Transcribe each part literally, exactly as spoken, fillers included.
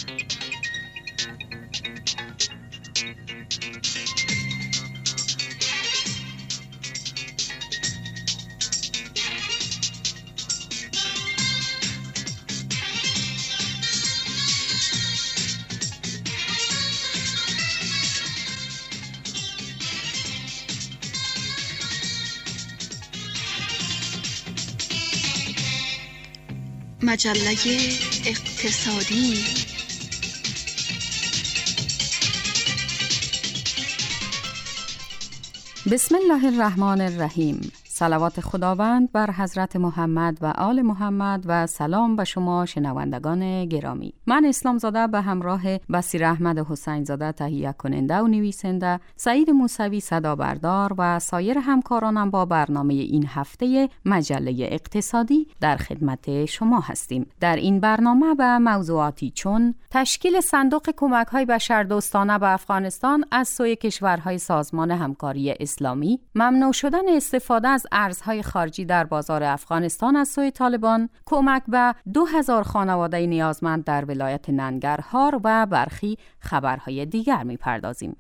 مجله اقتصادی. بسم الله الرحمن الرحیم. صلوات خداوند بر حضرت محمد و آل محمد و سلام به شما شنوندگان گرامی. من اسلام زاده به همراه بصیر احمد حسین زاده تهیه کننده و نویسنده، سعید موسوی صدا بردار و سایر همکارانم با برنامه این هفته مجله اقتصادی در خدمت شما هستیم. در این برنامه به موضوعاتی چون تشکیل صندوق کمک‌های بشردوستانه به افغانستان از سوی کشورهای سازمان همکاری اسلامی، ممنوع شدن استفاده از ارزهای خارجی در بازار افغانستان از سوی طالبان، کمک به دو هزار خانواده نیازمند در ولایت ننگرهار و برخی خبرهای دیگر می‌پردازیم.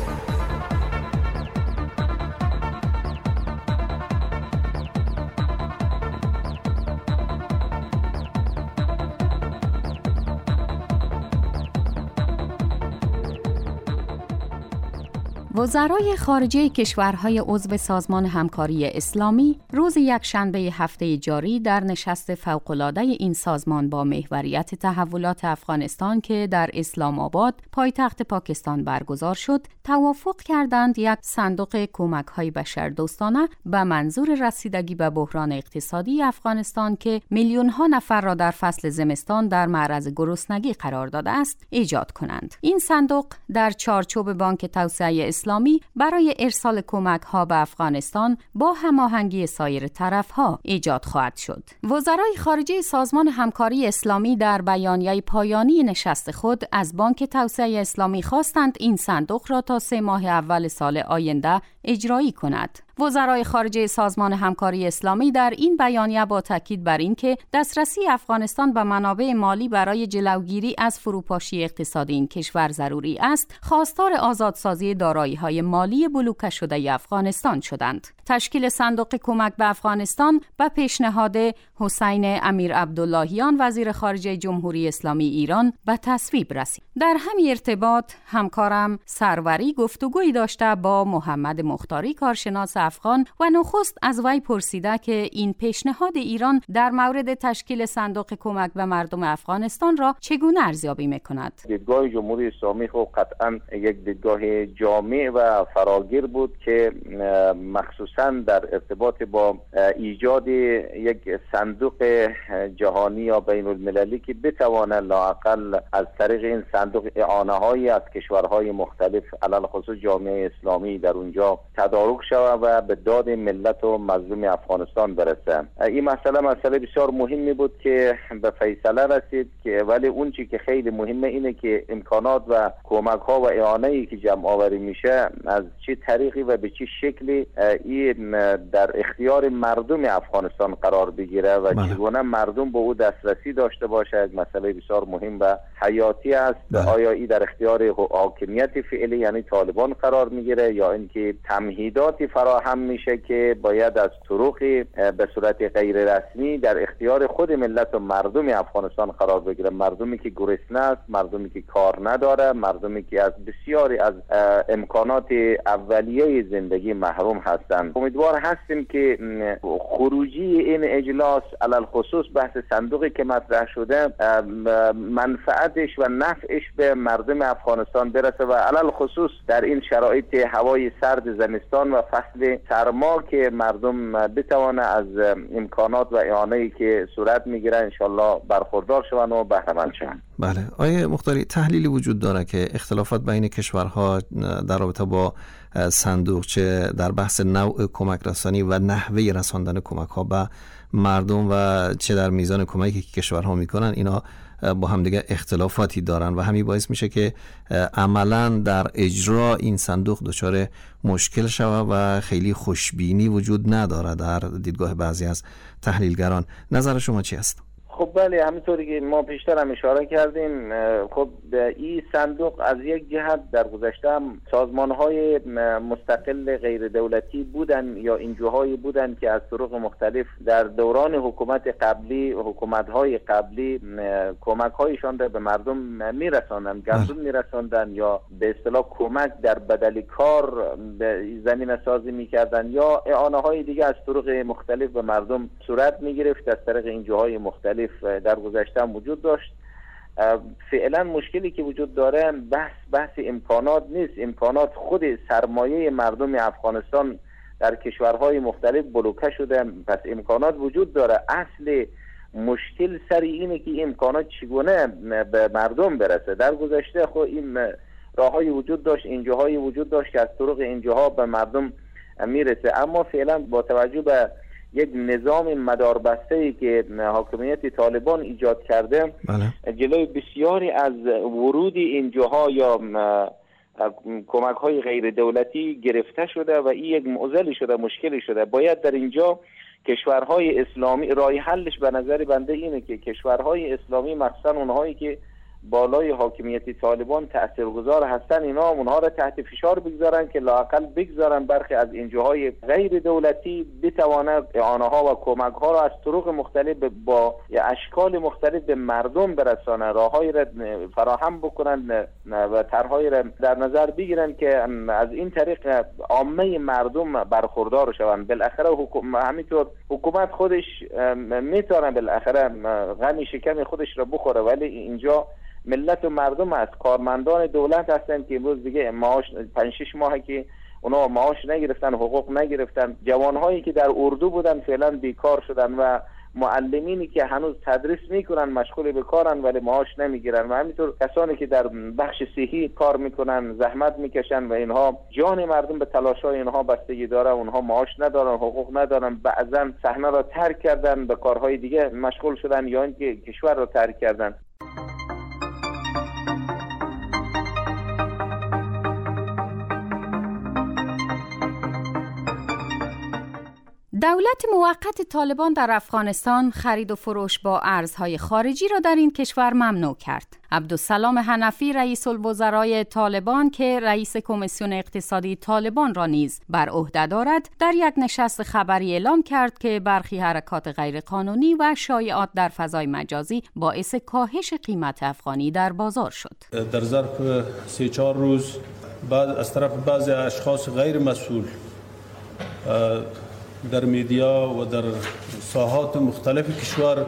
وزرای خارجه کشورهای عضو سازمان همکاری اسلامی روز یکشنبه هفته جاری در نشست فوق‌العاده این سازمان با محوریت تحولات افغانستان که در اسلام آباد پایتخت پاکستان برگزار شد، توافق کردند یک صندوق کمک‌های بشردوستانه به منظور رسیدگی به بحران اقتصادی افغانستان که میلیون‌ها نفر را در فصل زمستان در معرض گرسنگی قرار داده است، ایجاد کنند. این صندوق در چارچوب بانک توسعه اسلامی برای ارسال کمک‌ها به افغانستان با هماهنگی سایر طرف‌ها ایجاد خواهد شد. وزرای خارجه سازمان همکاری اسلامی در بیانیه پایانی نشست خود از بانک توسعه اسلامی خواستند این صندوق را تا سه ماه اول سال آینده اجرایی کند. وزرای خارجه سازمان همکاری اسلامی در این بیانیه با تاکید بر این که دسترسی افغانستان به منابع مالی برای جلوگیری از فروپاشی اقتصادی این کشور ضروری است، خواستار آزادسازی دارایی‌های مالی بلوکه شده افغانستان شدند. تشکیل صندوق کمک به افغانستان به پیشنهاد حسین امیر عبداللهیان وزیر خارجه جمهوری اسلامی ایران به تصویب رسید. در همین ارتباط همکارم سروری گفتگویی داشته با محمد مختاری کارشناس افغان و نخست از وی پرسیده که این پیشنهاد ایران در مورد تشکیل صندوق کمک به مردم افغانستان را چگونه ارزیابی می‌کند. دیدگاه جمهوری اسلامی خب قطعاً یک دیدگاه جامع و فراگیر بود که مخصوصاً در ارتباط با ایجاد یک صندوق جهانی یا بین المللی که بتواند لااقل از طریق این صندوق اعانه‌هایی از کشورهای مختلف علل خصوص جامعه اسلامی در اونجا تدارک شود و به داد ملت و مظلوم افغانستان برسه. این مسئله مسئله بسیار مهمی بود که به فیصله رسید، که ولی اون چی که خیلی مهمه اینه که امکانات و کمک ها و اعانه‌ای که جمع آوری میشه از چه طریقی و به چه شکلی این در اختیار مردم افغانستان قرار بگیره و بله. چگونه مردم به او دسترسی داشته باشه، یک مسئله بسیار مهم و حیاتی است. بله. آیا این در اختیار حاکمیت فعلی یعنی طالبان قرار میگیره یا اینکه تمهیداتی فراهم میشه که باید از طرقی به صورت غیر رسمی در اختیار خود ملت و مردم افغانستان قرار بگیره، مردمی که گرسنه است، مردمی که کار نداره، مردمی که از بسیاری از امکانات اولیه زندگی محروم هستند. امیدوار هستیم که خروجی این اجلاس علل خصوص بحث صندوقی که مطرح شده منفعتش و نفعش به مردم افغانستان برسه و علل خصوص در این شرایط هوای سرد زمستان و فصل سرما که مردم بتوانه از امکانات و اعانه‌ای که صورت میگیره انشالله برخوردار شون و بهره مند شون. بله. آیه مختاری، تحلیلی وجود داره که اختلافات بین کشورها در رابطه با صندوق چه در بحث نوع کمک رسانی و نحوه رساندن کمک ها به مردم و چه در میزان کمکی که کشورها میکنن، اینا با هم دیگه اختلافاتی دارن و همین باعث میشه که عملا در اجرا این صندوق دچار مشکل شود و خیلی خوشبینی وجود نداره در دیدگاه بعضی از تحلیلگران. نظر شما چی است؟ خب بله، همینطوری که ما پیشتر هم اشاره کردیم، خب این صندوق از یک جهت در گذشته هم سازمان‌های مستقل غیر دولتی بودن یا انجوهایی بودن که از طرق مختلف در دوران حکومت قبلی حکومت‌های قبلی کمک‌هایشان را به مردم می‌رساندن، گندم می‌رساندن یا به اصطلاح کمک در بدل کار زمینه سازی می‌کردن یا اعانه‌های دیگه از طرق مختلف به مردم صورت می‌گرفت از طریق انجوهای مختلف در گذشته وجود داشت. فعلا مشکلی که وجود داره بحث بحث امکانات نیست. امکانات خود سرمایه مردم افغانستان در کشورهای مختلف بلوکه شده، پس امکانات وجود داره. اصل مشکل سر اینه که امکانات چگونه به مردم برسه. در گذشته خب این راههای وجود داشت، انجوهای وجود داشت که از طرق انجوها به مردم میرسه، اما فعلا با توجه به یک نظام مداربسته‌ای که حاکمیت طالبان ایجاد کرده، بله. جلوی بسیاری از ورود انجوها یا کمک‌های غیر دولتی گرفته شده و این یک معضلی شده، مشکلی شده. باید در اینجا کشورهای اسلامی، راه حلش به نظر بنده اینه که کشورهای اسلامی مخصوصا اونهایی که بالای حاکمیت طالبان تاثیرگذار هستن، اینا اونها را تحت فشار بگذارن که لااقل بگذارن برخی از انجوهای غیر دولتی بتواند اعانه‌ها و کمک‌ها را از طرق مختلف با اشکال مختلف به مردم برسانه، راههایی را فراهم بکنن و طرحهایی را در نظر بگیرن که از این طریق عامه مردم برخوردار شوند. بالاخره حکومت همینطور حکومت خودش میتونه بالاخره غم شکم خودش را بخوره، ولی اینجا ملت و مردم از کارمندان دولت هستن که امروز دیگه معاش پنج شش ماهه که اونا معاش نگرفتن، حقوق نگرفتن. جوانهایی که در اردو بودن فعلا بیکار شدن و معلمینی که هنوز تدریس میکنن مشغول به کارن ولی معاش نمیگیرن و همینطور کسانی که در بخش صحی کار میکنن زحمت میکشن و اینها جان مردم به تلاشای اینها بستگی داره، اونها معاش ندارن، حقوق ندارن، بعضا صحنه را ترک کردن، به کارهای دیگه مشغول شدن یا اینکه کشور را ترک کردن. دولت موقت طالبان در افغانستان خرید و فروش با ارزهای خارجی را در این کشور ممنوع کرد. عبدالسلام حنفی رئیس الوزرای طالبان که رئیس کمیسیون اقتصادی طالبان را نیز بر عهده دارد، در یک نشست خبری اعلام کرد که برخی حرکات غیرقانونی و شایعات در فضای مجازی باعث کاهش قیمت افغانی در بازار شد. در ظرف سه چهار روز بعد از طرف بعضی اشخاص غیر مسئول در میدیا و در ساحات مختلف کشور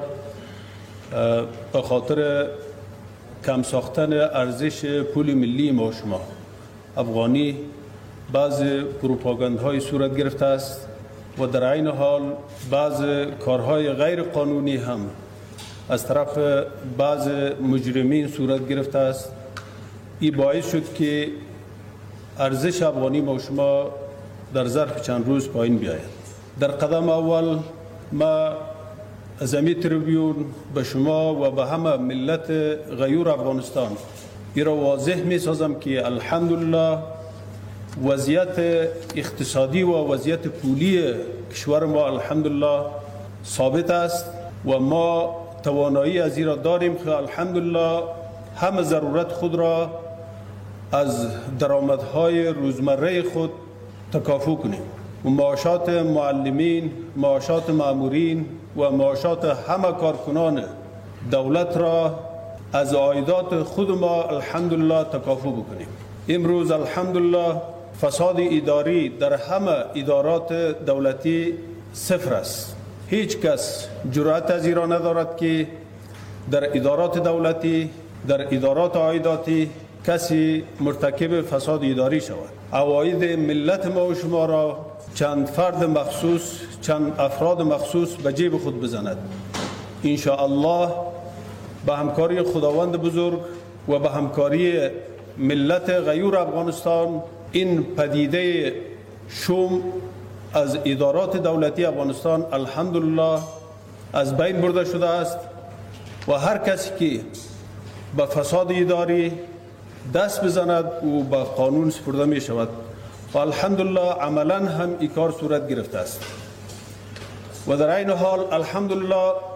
به خاطر کم ساختن ارزش پول ملی ما شما افغانی بعض پروپاگاندهای صورت گرفته است و در عین حال بعض کارهای غیر قانونی هم از طرف بعض مجرمین صورت گرفته است. این باعث شد که ارزش افغانی ما شما در ظرف چند روز پایین بیاید. در قدم اول ما از این تریبیون به شما و به همه ملت غیور افغانستان این را واضح می سازم که الحمدلله وضعیت اقتصادی و وضعیت پولی کشور ما الحمدلله ثابت است و ما توانایی از این را داریم که الحمدلله همه ضرورت خود را از درآمدهای روزمره خود تکافو کنیم و معاشات معلمین، معاشات مامورین و معاشات همه کارکنان دولت را از عایدات خود ما الحمدلله تکافو بکنیم. امروز الحمدلله فساد اداری در همه ادارات دولتی صفر است. هیچ کس جرأت از این را ندارد که در ادارات دولتی، در ادارات عایداتی کسی مرتکب فساد اداری شود. عواید ملت ما و شما را چند فرد مخصوص، چند افراد مخصوص به جیب خود بزند. ان شاء الله با همکاری خداوند بزرگ و با همکاری ملت غیور افغانستان این پدیده شوم از ادارات دولتی افغانستان الحمدلله از بین برده شده است و هر کسی که به فساد اداری دست بزند او به قانون سپرده می شود و الحمدلله عملا هم این کار صورت گرفته است و در این حال الحمدلله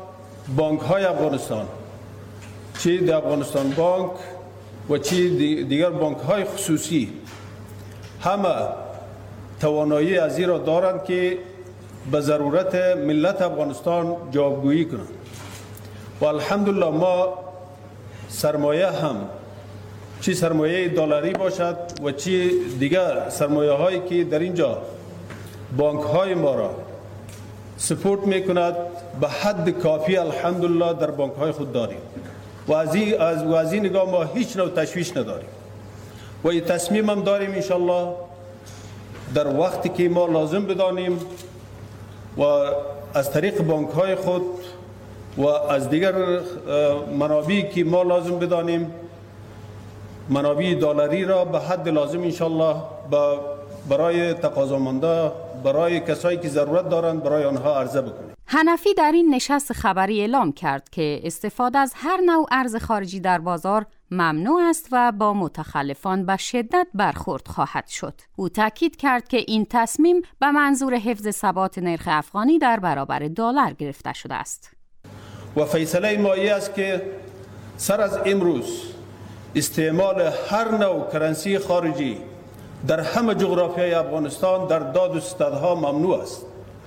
بانک های افغانستان، چی در افغانستان بانک و چی دیگر بانک های خصوصی، همه توانایی از این را دارند که به ضرورت ملت افغانستان جوابگویی کنند. و الحمدلله ما سرمایه هم، چی سرمایه دلاری باشد و چی دیگر سرمایه هایی که در اینجا بانک های ما را سپورت میکند، به حد کافی الحمدلله در بانک های خود داریم و از این از و از این نگاه ما هیچ نوع تشویش نداریم و این تصمیم هم داریم انشالله در وقتی که ما لازم بدانیم و از طریق بانک های خود و از دیگر منابعی که ما لازم بدانیم، منابع دلاری را به حد لازم انشالله برای تقاضامنده، برای کسایی که ضرورت دارند، برای آنها عرضه بکنیم. حنفی در این نشست خبری اعلام کرد که استفاده از هر نوع ارز خارجی در بازار ممنوع است و با متخلفان به شدت برخورد خواهد شد. او تاکید کرد که این تصمیم به منظور حفظ ثبات نرخ افغانی در برابر دلار گرفته شده است. و فیصله ما است که سر از امروز استعمال هر نوع کرنسی خارجی در همه جغرافیای افغانستان در داد و ستدها ممنوع است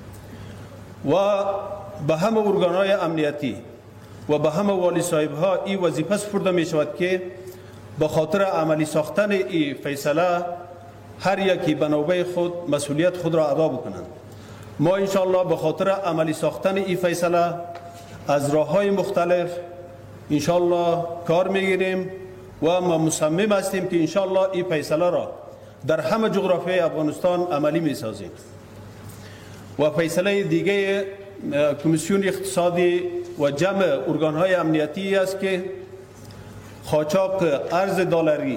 و به همه ارگانهای امنیتی و به همه والی صاحبها این وظیفه سپرده می شود که به خاطر عملی ساختن این فیصله هر یکی به نوبه خود مسئولیت خود را ادا بکنند. ما انشاءالله به خاطر عملی ساختن این فیصله از راه‌های مختلف انشاءالله کار میگیریم و ما مصمم هستیم که انشاءالله این فیصله را در همه جغرافیای افغانستان عملی میسازیم. و فیصله دیگه کمیسیون اقتصادی و جمع ارگان‌های امنیتی است که قاچاق ارز دلاری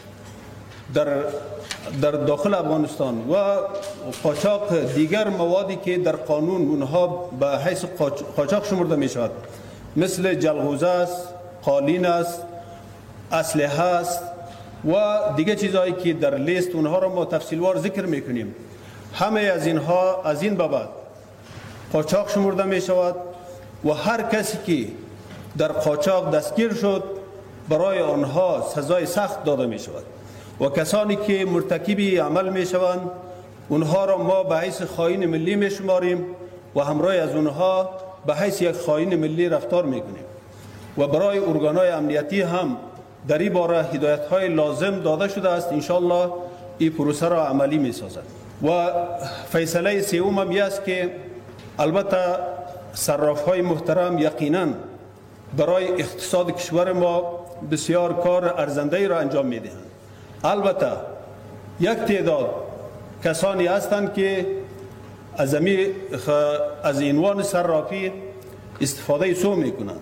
در در داخل افغانستان و قاچاق دیگر موادی که در قانون اونها به حیث قاچاق شمرده می شود، مثل جلغوزه است، قالین است، اسلحه است و دیگر چیزهایی که در لیست اونها را ما تفصیلوار ذکر میکنیم، همه از اینها از این بابت قاچاق شمرده می شود و هر کسی که در قاچاق دستگیر شد برای آنها سزای سخت داده می شود و کسانی که مرتکب عمل می شوند اونها را ما به حیث خائن ملی می شماریم و همراه از اونها به حیث یک خائن ملی رفتار می کنیم و برای ارگان‌های امنیتی هم در این باره هدایت‌های لازم داده شده است. انشاءالله این پروسه را عملی می سازد. و فیصله سوم هم است که البته صراف‌های محترم یقیناً برای اقتصاد کشور ما بسیار کار ارزنده‌ای را انجام می‌دهند. البته یک تعداد کسانی هستند که از امی از عنوان صرافی استفاده سو میکنند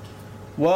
و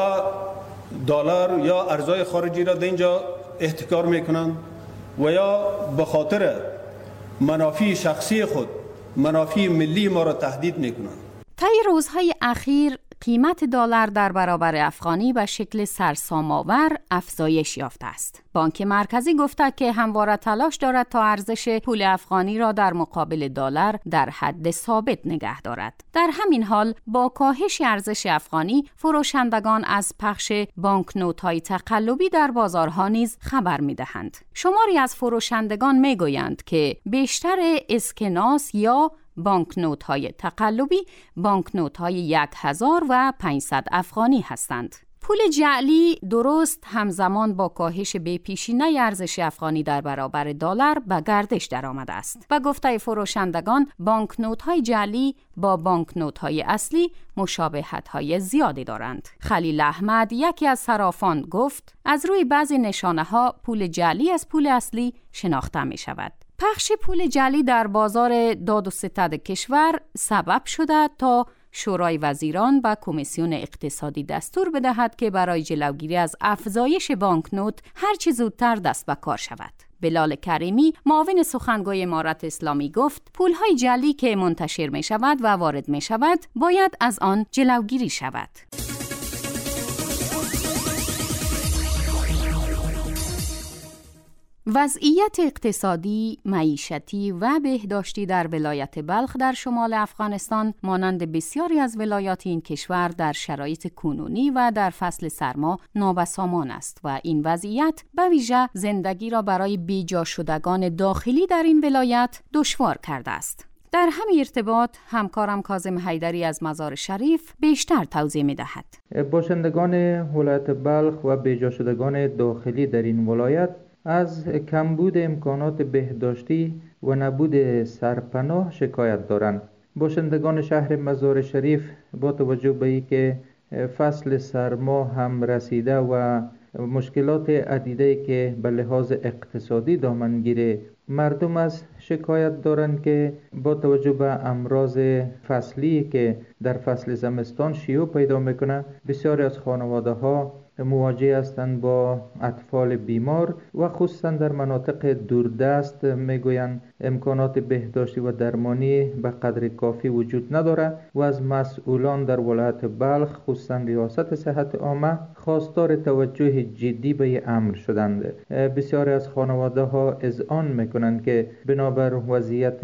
دلار یا ارزهای خارجی را در اینجا احتکار میکنند و یا به خاطر منافع شخصی خود منافع ملی ما را تهدید میکنند. طی روزهای اخیر قیمت دلار در برابر افغانی به شکل سرسام‌آور افزایش یافته است. بانک مرکزی گفته که همواره تلاش دارد تا ارزش پول افغانی را در مقابل دلار در حد ثابت نگه دارد. در همین حال با کاهش ارزش افغانی، فروشندگان از پخش بانکنوت‌های تقلبی در بازارها نیز خبر می‌دهند. شماری از فروشندگان می‌گویند که بیشتر اسکناس یا بانکنوت های تقلبی بانکنوت های یک هزار و پانصد افغانی هستند. پول جعلی درست همزمان با کاهش بی‌پیشینه ارزش افغانی در برابر دلار به گردش درآمده است و گفته فروشندگان بانکنوت های جعلی با بانکنوت های اصلی مشابهت های زیادی دارند. خلیل احمد یکی از صرافان گفت از روی بعضی نشانه ها پول جعلی از پول اصلی شناخته می شود. پخش پول جعلی در بازار داد و ستد کشور سبب شده تا شورای وزیران و کمیسیون اقتصادی دستور بدهد که برای جلوگیری از افزایش بانکنوت هر چه زودتر دست به کار شود. بلال کریمی معاون سخنگوی امارت اسلامی گفت پولهای جعلی که منتشر می شود و وارد می شود باید از آن جلوگیری شود. وضعیت اقتصادی، معیشتی و بهداشتی در ولایت بلخ در شمال افغانستان مانند بسیاری از ولایات این کشور در شرایط کنونی و در فصل سرما نابسامان است و این وضعیت به ویژه زندگی را برای بیجا شدگان داخلی در این ولایت دشوار کرده است. در همین ارتباط همکارم کاظم حیدری از مزار شریف بیشتر توضیح می‌دهد. باشندگان ولایت بلخ و بیجا شدگان داخلی در این ولایت از کمبود امکانات بهداشتی و نبود سرپناه شکایت دارند. باشندگان شهر مزار شریف با توجه به اینکه فصل سرما هم رسیده و مشکلات عدیده که به لحاظ اقتصادی دامنگیر مردم است شکایت دارند که با توجه به امراض فصلی که در فصل زمستان شیوع پیدا میکنه، بسیاری از خانواده ها مواجه هستند با اطفال بیمار و خصوصا در مناطق دوردست میگویند امکانات بهداشتی و درمانی به قدر کافی وجود نداره و از مسئولان در ولایت بلخ خصوصا ریاست صحت عامه خواستار توجه جدی به این امر شدند. بسیاری از خانواده ها اذعان میکنند که بنابر وضعیت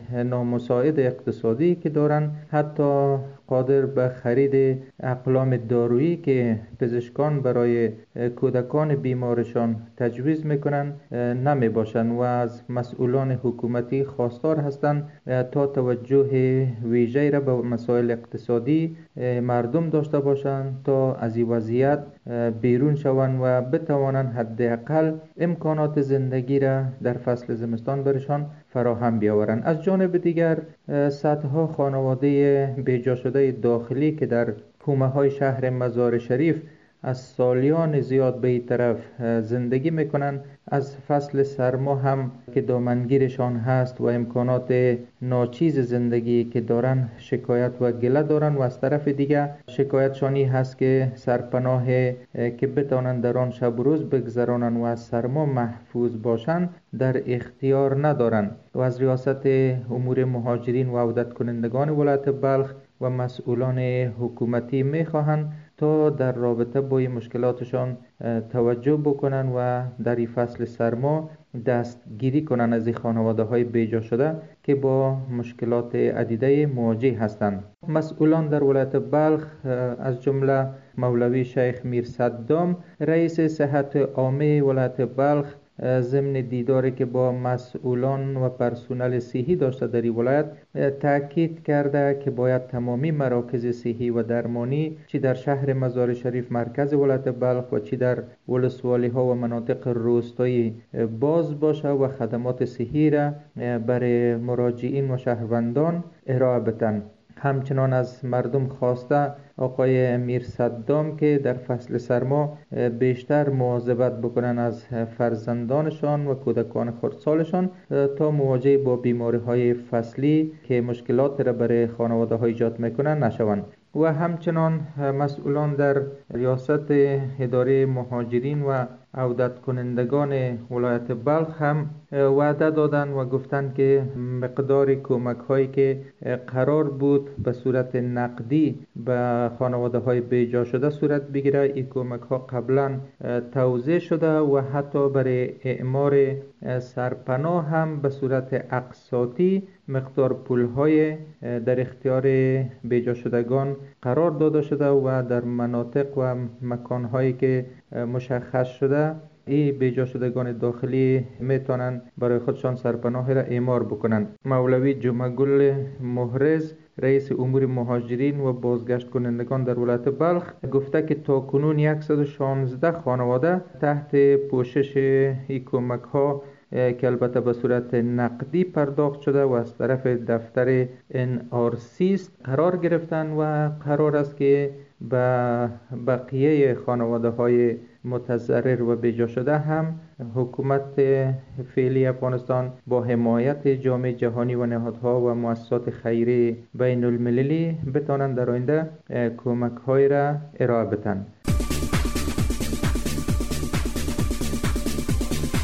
نامساعد اقتصادی که دارند حتی قادر به خرید اقلام دارویی که پزشکان برای کودکان بیمارشان تجویز میکنند نمی باشند و از مسئولان حکومتی خواستار هستند تا توجه ویژه‌ای را به مسائل اقتصادی مردم داشته باشند تا از این وضعیت بیرون شوند و بتوانند حداقل امکانات زندگی را در فصل زمستان برشان فراهم بیاورند. از جانب دیگر صدها خانواده بیجا شده داخلی که در کومه های شهر مزار شریف از سالیان زیاد به این طرف زندگی میکنند از فصل سرما هم که دامنگیرشان هست و امکانات ناچیز زندگی که دارن شکایت و گله دارن و از طرف دیگه شکایتشانی هست که سرپناه که بتانند در آن شب روز بگذرانند و از سرما محفوظ باشند در اختیار ندارند و از ریاست امور مهاجرین و عودت کنندگان ولایت بلخ و مسئولان حکومتی میخواهند تا در رابطه با این مشکلاتشان توجه بکنن و در این فصل سرما دستگیری کنن از این خانواده های بیجا شده که با مشکلات عدیده مواجه هستند. مسئولان در ولایت بلخ از جمله مولوی شیخ میر صدام رئیس صحت عامه ولایت بلخ ضمن دیداری که با مسئولان و پرسنل صحی داشته در این ولایت تاکید کرده که باید تمامی مراکز صحی و درمانی چی در شهر مزار شریف مرکز ولایت بلخ و چی در ولسوالی ها و مناطق روستایی باز باشه و خدمات صحی را برای مراجعین و شهروندان ارائه بدن. همچنان از مردم خواسته آقای امیر صدام که در فصل سرما بیشتر مواظبت بکنن از فرزندانشان و کودکان خردسالشان تا مواجه با بیماری های فصلی که مشکلات را برای خانواده ها ایجاد میکنن نشوند. و همچنان مسئولان در ریاست اداره مهاجرین و عودت کنندگان ولایت بلخ هم وعده دادن و گفتن که مقدار کمک هایی که قرار بود به صورت نقدی به خانواده های بیجا شده صورت بگیره، این کمک ها قبلا توزیع شده و حتی برای اعمار سرپناه هم به صورت اقساطی مقدار پول های در اختیار بیجا شدگان قرار داده شده و در مناطق و مکان هایی که مشخص شده این بیجا شدگان داخلی میتونن برای خودشان سرپناه را اعمار بکنن. مولوی جمعگل محرز رئیس امور مهاجرین و بازگشت کنندگان در ولایت بلخ گفته که تا کنون صد و شانزده خانواده تحت پوشش این کمک ها که البته به صورت نقدی پرداخت شده و از طرف دفتر ان آر سی قرار گرفتن و قرار است که به بقیه خانواده های متضرر و بیجا شده هم حکومت فعلی افغانستان با حمایت جامعه جهانی و نهادها و مؤسسات خیری بین المللی بتانند در آینده کمک های را ارائه بدن.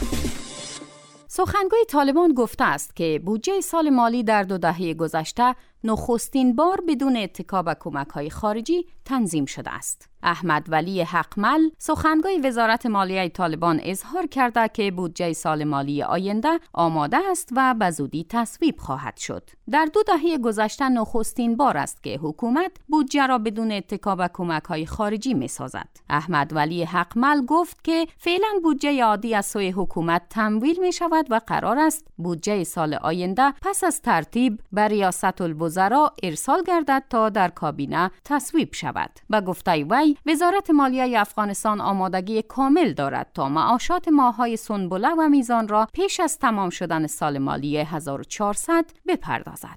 سخنگوی طالبان گفته است که بودجه سال مالی در دو دهه گذشته نخستین بار بدون اتکا به کمک‌های خارجی تنظیم شده است. احمد ولی حقمل سخنگوی وزارت مالیه طالبان اظهار کرده که بودجه سال مالی آینده آماده است و به زودی تصویب خواهد شد. در دو دهه گذشته نخستین بار است که حکومت بودجه را بدون اتکا به کمک‌های خارجی می‌سازد. احمد ولی حقمل گفت که فعلا بودجه عادی از سوی حکومت تمویل می‌شود و قرار است بودجه سال آینده پس از ترتیب به ریاست الوزراء ارسال گردد تا در کابینه تصویب شود. به گفته وی وزارت مالیه افغانستان آمادگی کامل دارد تا معاشات ماه‌های سنبله و میزان را پیش از تمام شدن سال مالی هزار و چهارصد بپردازد.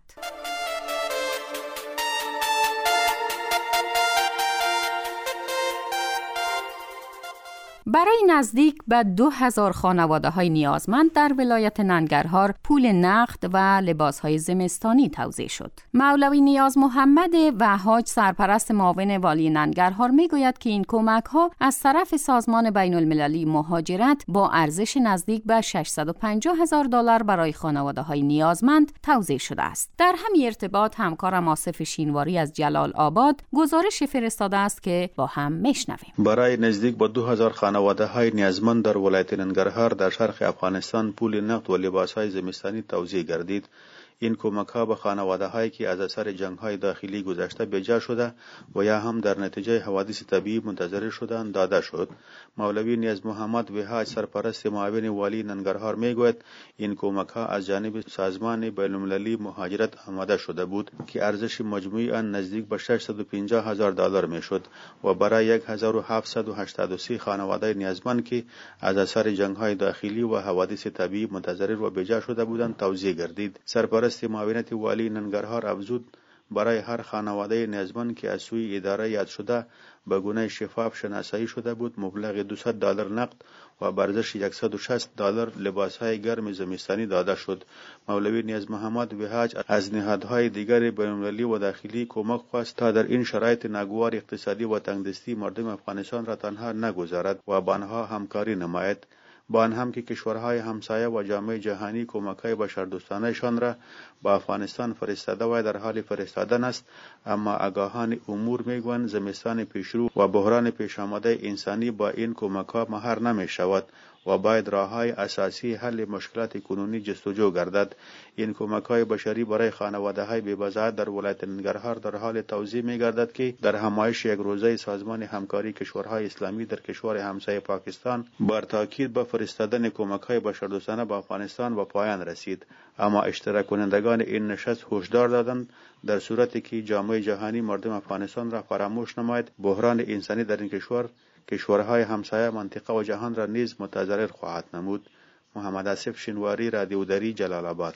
برای نزدیک به دو هزار خانواده های نیازمند در ولایت ننگرهار پول نقد و لباس های زمستانی توزیع شد. مولوی نیاز محمد وهاج سرپرست معاون والی ننگرهار میگوید که این کمک ها از طرف سازمان بین المللی مهاجرت با ارزش نزدیک به ششصد و پنجاه هزار دلار برای خانواده های نیازمند توزیع شده است. در همین ارتباط همکارم آصف شینواری از جلال آباد گزارش فرستاده است که با هم میشنویم. برای نزدیک با دو هزار خانواده های نیازمند در ولایت ننگرهار در شرق افغانستان پول نقد و لباس های زمستانی توزیع گردید. این کمک ها به خانواده هایی که از اثر جنگ های داخلی گذشته بیجا شده و یا هم در نتیجه حوادث طبیعی منتظر شدند داده شد. مولوی نیاز محمد وهاج سرپرست معاون والی ننگرهار میگوید این کمک ها از جانب سازمان بین المللی مهاجرت آماده شده بود که ارزش مجموعی آن نزدیک به ششصد و پنجاه هزار دلار میشد و برای یک هزار و هفتصد و هشتاد و سه خانواده نیازمند که از اثر جنگ های داخلی و حوادث طبیعی منتظر و بیجا شده بودند توزیع گردید. سرپرست معاونت والی ننگرهار افزود برای هر خانواده نیازمند که از سوی اداره یاد شده به گونه شفاف شناسایی شده بود مبلغ دویست دلار نقد و به ارزش صد و شصت دلار لباسهای گرم زمستانی داده شد. مولوی نیاز محمد وهاج از نهادهای دیگر بین‌المللی و داخلی کمک خواست تا در این شرایط ناگوار اقتصادی و تنگدستی مردم افغانستان را تنها نگذارد و با آنها همکاری نماید. با آن هم که کشورهای همسایه و جامعه جهانی کمک‌های بشردوستانه‌شان را با افغانستان فرستاده و در حال فرستادن است، اما آگاهان امور میگویند زمستان پیشرو و بحران پیش آمده انسانی با این کمک‌ها مهار نمی‌شود و باید راه‌های اساسی حل مشکلات کنونی جستجو گردد. این کمک‌های بشری برای خانواده‌های بی‌بضاعت در ولایت ننگرهار در حال توزیع می‌گردد که در همایش یک روزه سازمان همکاری کشورهای اسلامی در کشور همسایه پاکستان بر تاکید به فرستادن کمک‌های بشردوستانه به افغانستان و پایان رسید. اما اشتراک کنندگان این نشست هشدار دادند در صورتی که جامعه جهانی مردم افغانستان را فراموش نماید، بحران انسانی در این کشور کشورهای همسایه منطقه و جهان را نیز متضرر خواهد نمود. محمد آصف شینواری، رادیو دری، جلال آباد.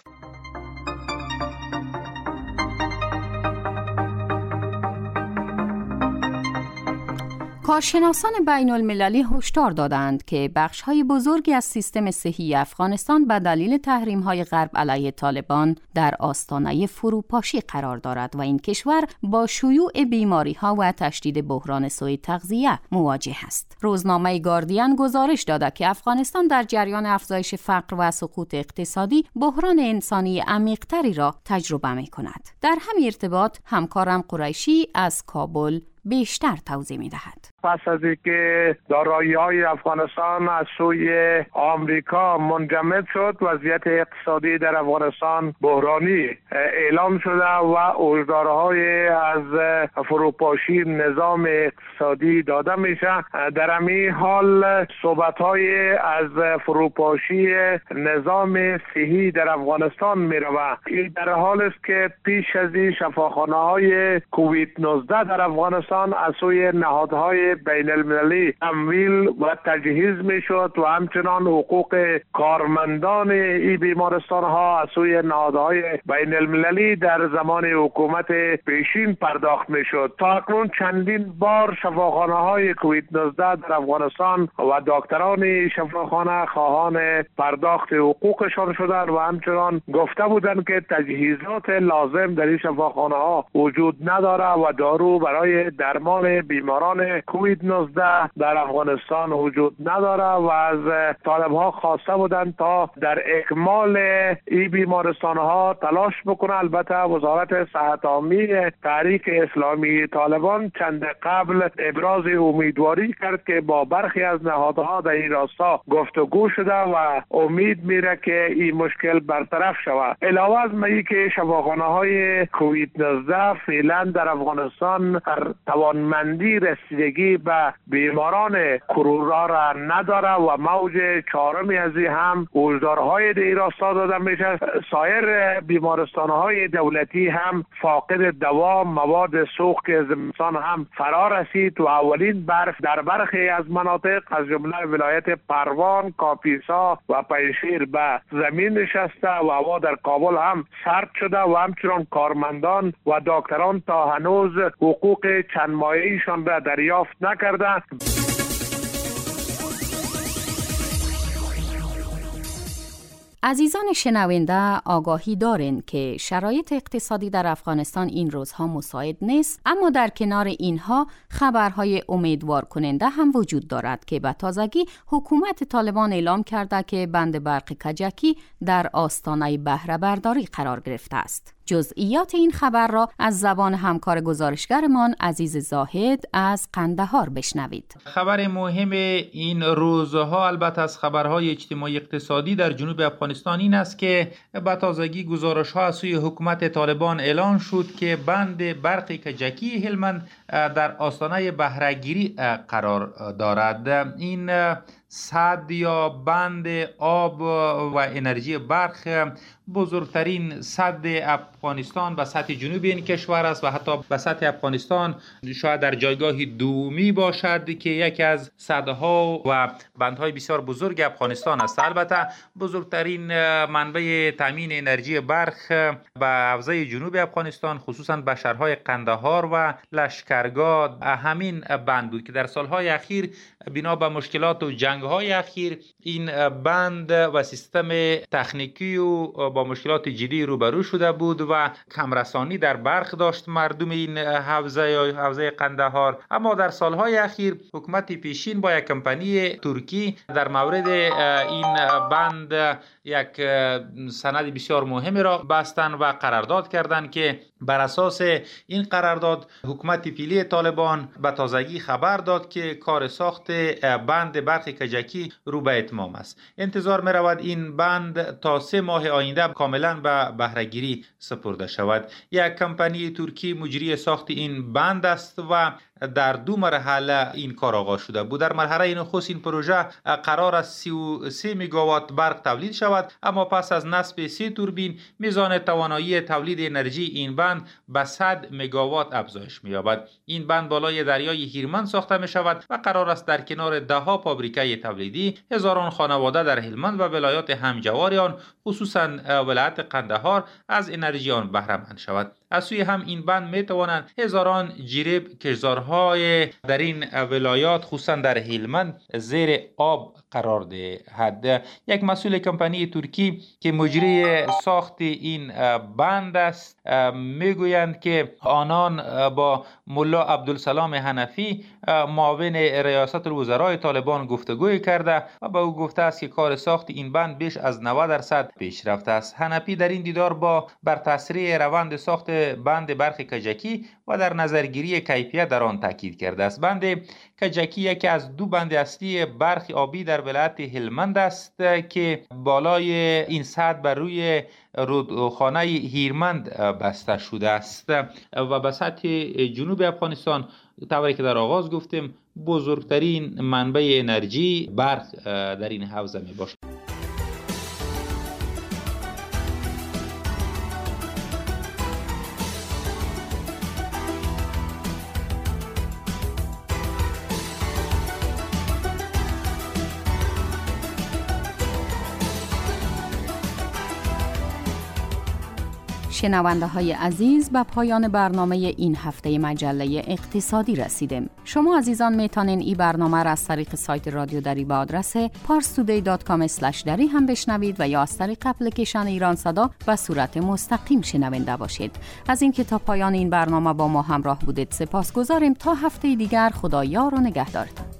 کارشناسان بین المللی هشدار دادند که بخش‌های بزرگی از سیستم صحی افغانستان به دلیل تحریم‌های غرب علیه طالبان در آستانه فروپاشی قرار دارد و این کشور با شیوع بیماری‌ها و تشدید بحران سوء تغذیه مواجه است. روزنامه گاردین گزارش داده که افغانستان در جریان افزایش فقر و سقوط اقتصادی بحران انسانی عمیق‌تری را تجربه می‌کند. در همین ارتباط همکارم قریشی از کابل بیشتر توضیح می‌دهد. پس از اینکه دارایی‌های افغانستان از سوی آمریکا منجمد شد، وضعیت اقتصادی در افغانستان بحرانی اعلام شده و هشدارهای از فروپاشی نظام اقتصادی داده میشه. در همین حال صحبت‌های از فروپاشی نظام صحی در افغانستان می‌رود. این در حال است که پیش از این شفاخانه‌های کووید نوزده در افغانستان از سوی نهادهای بین المللی تمویل و تجهیز می شد و همچنان حقوق کارمندان این بیمارستان ها از سوی نهادهای بین المللی در زمان حکومت پیشین پرداخت می شد. تا اکنون چندین بار شفاخانه های کووید نوزده در افغانستان و دکتران شفاخانه خواهان پرداخت حقوقشان شدند و همچنان گفته بودند که تجهیزات لازم در این شفاخانه ها وجود نداره و دارو برای درمان بیماران کووید کووید نوزده در افغانستان وجود نداره و از طالب ها خواسته بودند تا در اکمال این بیمارستان ها تلاش بکنه. البته وزارت صحت عامی تحریک اسلامی طالبان چند قبل ابراز امیدواری کرد که با برخی از نهادها در این راستا گفتگو شده و امید میره که این مشکل برطرف شود. علاوه از این که شفاخانه های کووید نوزده فعلا در افغانستان در توانمندی رسیدگی به بیماران کرونا را نداره و موج چهارمی از این هم هشدارهای در راستا داده میشه. سایر بیمارستانهای دولتی هم فاقد دوا، مواد سوخت زمستان هم فرا رسید و اولین برف در برخی از مناطق از جمله ولایت پروان، کاپیسا و پنجشیر به زمین نشسته و هوا در کابل هم سرد شده و همچنان کارمندان و دکتران تا هنوز حقوق چند ماهه‌ایشان را دریافت نکردند. عزیزان شنونده آگاهی دارند که شرایط اقتصادی در افغانستان این روزها مساعد نیست، اما در کنار اینها خبرهای امیدوار کننده هم وجود دارد که به تازگی حکومت طالبان اعلام کرده که بند برق کجکی در آستانه بهره برداری قرار گرفته است. جزئیات این خبر را از زبان همکار گزارشگرمان عزیز زاهد از قندهار بشنوید. خبر مهم این روزها البته از خبرهای اجتماعی اقتصادی در جنوب افغانستان این است که به تازگی گزارش‌ها از سوی حکومت طالبان اعلان شد که بند برق کجکی هلمند در آستانه بهره‌گیری قرار دارد. این سد یا بند آب و انرژی برق بزرگترین سد افغانستان به سطح جنوبی این کشور است و حتی به سطح افغانستان شاید در جایگاه دومی باشد که یکی از سدها و بندهای بسیار بزرگ افغانستان است. البته بزرگترین منبع تامین انرژی برق به حوزه جنوب افغانستان خصوصا به شهرهای قندهار و لشکرگاه همین بند بود که در سالهای اخیر بنا به مشکلات و جنگ‌های اخیر این بند و سیستم تکنیکی و با مشکلات جدی روبرو شده بود و کمرسانی در برق داشت مردم این حوزه یا حوزه قندهار. اما در سالهای اخیر حکومت پیشین با یک کمپانی ترکی در مورد این بند یک سند بسیار مهمی را بستند و قرارداد کردند که بر اساس این قرارداد حکومت فعلی طالبان به تازگی خبر داد که کار ساخت بند برق کجکی رو به اتمام است. انتظار می رود این بند تا سه ماه آینده کاملا به بهره‌گیری سپرده شود. یک کمپانی ترکی مجری ساخت این بند است و در دو مرحله این کار آغاز شده بود. در مرحله نخست این پروژه قرار است سی و سه مگاوات برق تولید شود، اما پس از نصب سه توربین میزان توانایی تولید انرژی این بند به صد مگاوات افزایش می‌یابد. این بند بالای دریای هیرمند ساخته می شود و قرار است در کنار ده ها فابریکه تولیدی هزاران خانواده در هلمند و ولایات همجوار آن خصوصا ولایت قندهار از انرژی آن بهره مند شود. از سوی هم این بند می توانند هزاران جریب کشاورزهای در این ولایات خصوصا در هلمند زیر آب قرار دهد. یک مسئول کمپانی ترکی که مجری ساخت این بند است میگویند که آنان با ملا عبدالسلام حنفی معاون ریاست الوزرای طالبان گفتگوی کرده و به او گفته است که کار ساخت این بند بیش از نود درصد پیش رفته است. حنفی در این دیدار با بر تسریع روند ساخت بند برق کجکی و در نظرگیری کیفیت در آن تاکید کرده است. بند کجکی یکی از دو بند اصلی برق آبی در ولایت هلمند است که بالای این سد بر روی رودخانه هیرمند بسته شده است و به سطح جنوب افغانستان طوری که در آغاز گفتیم بزرگترین منبع انرژی برق در این حوزه می باشد. شنونده های عزیز، به پایان برنامه این هفته مجله اقتصادی رسیدیم. شما عزیزان میتونین این برنامه را از طریق سایت رادیو دری با آدرس پارس تودی دات کام اسلش دری هم بشنوید و یا از طریق اپلیکیشن ایران صدا به صورت مستقیم شنونده باشید. از اینکه تا پایان این برنامه با ما همراه بودید سپاسگزاریم. تا هفته دیگر خدا یار و نگهدارتان.